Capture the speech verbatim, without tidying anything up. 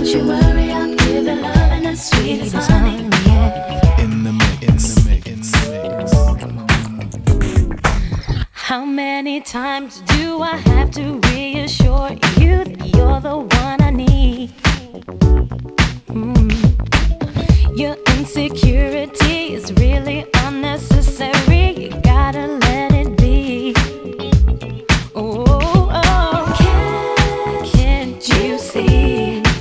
you worry, I'll give the love and the sweetest honey. In the mix, in the mix, in the mix. How many times do I have to reassure you that you're the one I need?